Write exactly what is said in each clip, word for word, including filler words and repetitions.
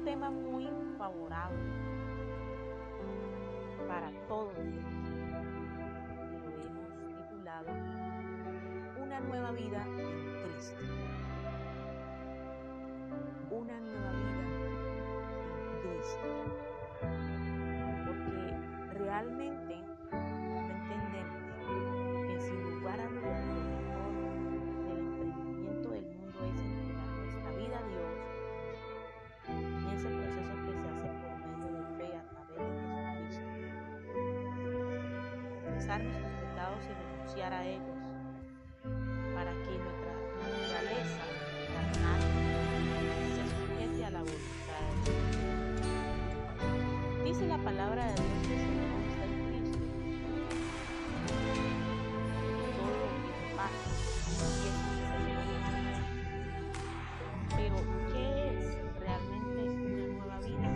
tema muy favorable para todos. Lo hemos titulado Una nueva vida en Cristo. Una nueva vida en Cristo. Porque realmente no entendemos que sin lugar a dudas lo mejor del emprendimiento del mundo es entregar nuestra vida a Dios en ese proceso que se hace por medio de fe a través de Jesucristo. Confesar nuestros pecados y renunciar a ellos para que nuestra naturaleza carnal se sujete a la voluntad de Dios. Dice la palabra de Dios que si no está en Cristo, todo tiene paz y es misericordioso. Pero, ¿qué es realmente una nueva vida?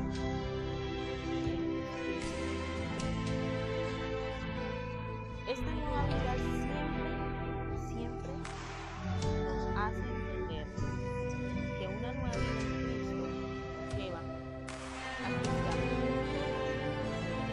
Esta nueva vida siempre, siempre nos hace entender que una nueva vida en Cristo nos lleva a confiar en Dios,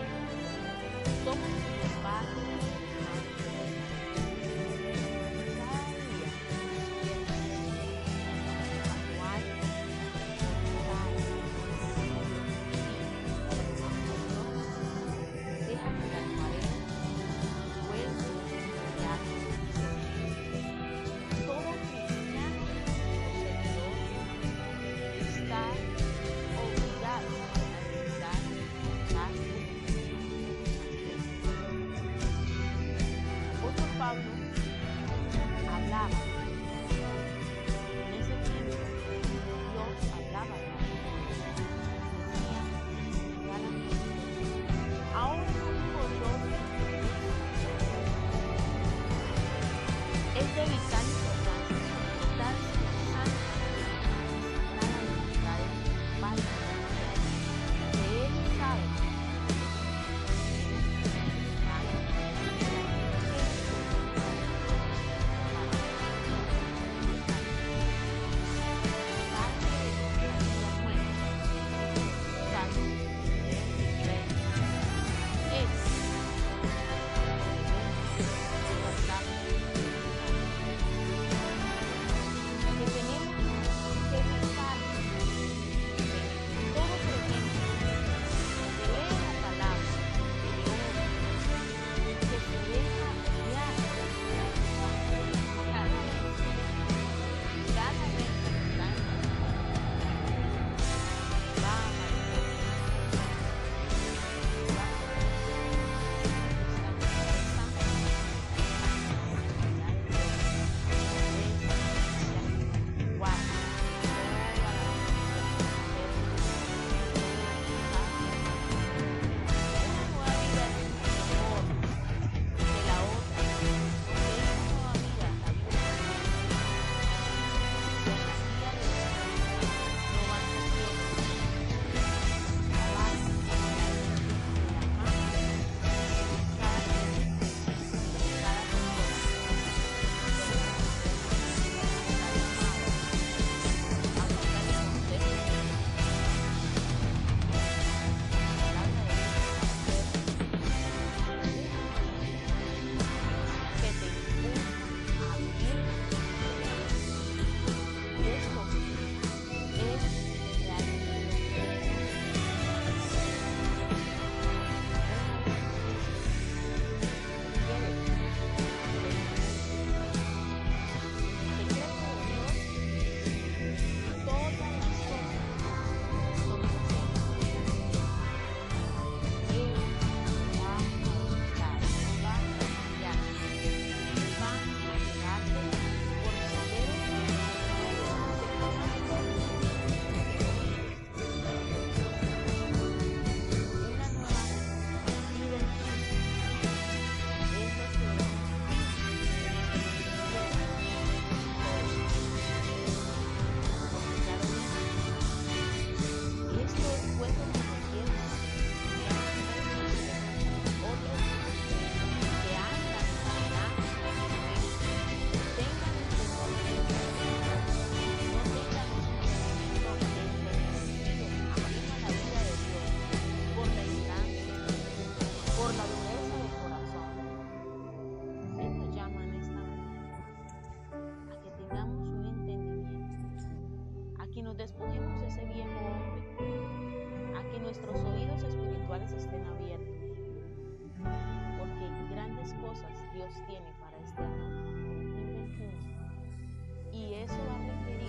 viejo hombre, a que nuestros oídos espirituales estén abiertos, porque grandes cosas Dios tiene para este año dos mil veintiuno, y eso va a requerir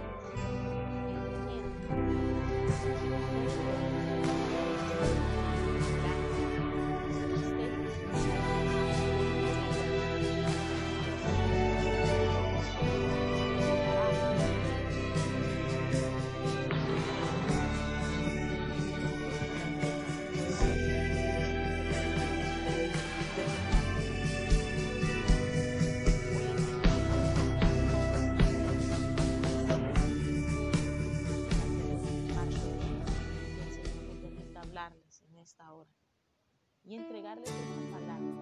en esta hora y entregarles esta palabra.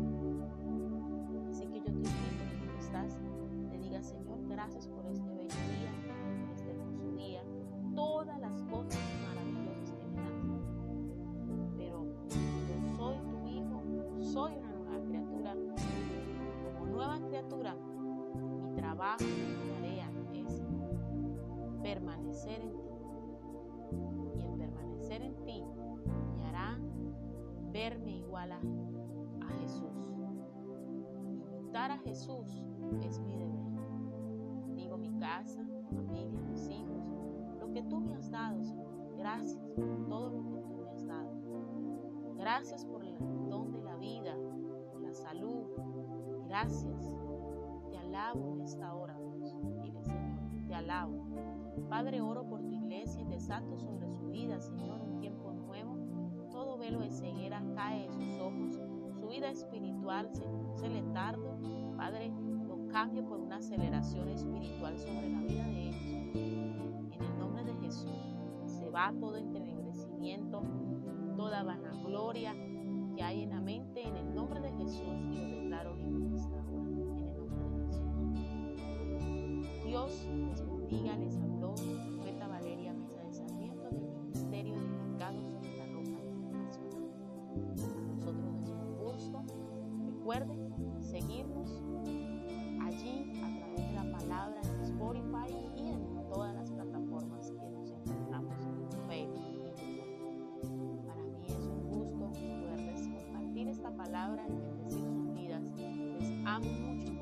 Así que yo te invito que cuando estás, te digas: Señor, gracias por este bello día, por este hermoso día, por todas las cosas maravillosas que me das. Pero yo soy tu hijo, soy una nueva criatura. Como nueva criatura, mi trabajo, mi tarea es permanecer en ti. Y el permanecer en ti me hará verme igual a, a Jesús. Imitar a Jesús es mi deber. Digo, mi casa, mi familia, mis hijos, lo que tú me has dado, Señor. Gracias por todo lo que tú me has dado. Gracias por el don de la vida, por la salud. Gracias. Te alabo en esta hora, Dios. Dile, Señor, te alabo. Padre, oro por tu iglesia y desato sobre su vida, Señor, un tiempo nuevo. Todo velo de ceguera cae de sus ojos. Su vida espiritual se, se letardo. Padre, lo cambio por una aceleración espiritual sobre la vida de ellos. En el nombre de Jesús, se va todo entenebrecimiento, toda vanagloria que hay en la mente. En el nombre de Jesús, y lo declaro libre en esta hora. En el nombre de Jesús. Dios les bendiga, les habló profeta Valeria Mesa de Sarmiento del Ministerio Edificado sobre la Roca Internacional. Para nosotros es un gusto. Recuerden seguirnos allí a través de la palabra en Spotify y en todas las plataformas que nos encontramos en Facebook y YouTube. Para mí es un gusto poderles compartir esta palabra y bendecir sus vidas. Les amo mucho.